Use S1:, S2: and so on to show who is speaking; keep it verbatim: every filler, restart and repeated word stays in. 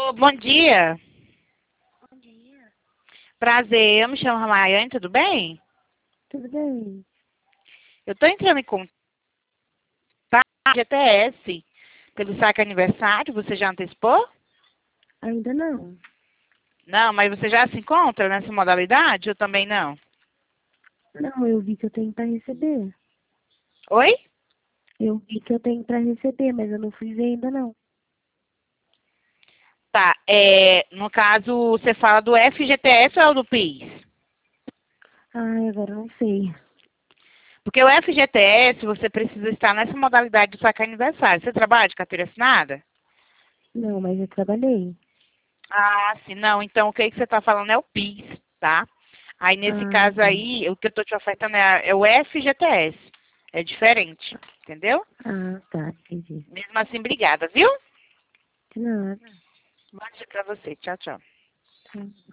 S1: Alô, bom dia.
S2: Bom dia.
S1: Prazer, eu me chamo Ramayane, tudo bem?
S2: Tudo bem?
S1: Eu tô entrando em contato com a G T S pelo saque aniversário, você já antecipou?
S2: Ainda não.
S1: Não, mas você já se encontra nessa modalidade ou também não?
S2: Não, eu vi que eu tenho para receber.
S1: Oi?
S2: Eu vi que eu tenho para receber, mas eu não fui ver ainda não.
S1: Tá, é, no caso, você fala do F G T S ou é o do PIS?
S2: Ai, agora eu não sei.
S1: Porque o F G T S, você precisa estar nessa modalidade de saque aniversário. Você trabalha de carteira assinada?
S2: Não, mas eu trabalhei.
S1: Ah, sim, não. Então, o que, que você está falando é o PIS, tá? Aí, nesse
S2: Ah,
S1: caso
S2: tá.
S1: aí, o que eu estou te ofertando é, é o F G T S. É diferente, entendeu?
S2: Ah, tá, entendi.
S1: Mesmo assim, obrigada, viu?
S2: De nada.
S1: Bom dia pra você. Tchau, tchau.
S2: Tá.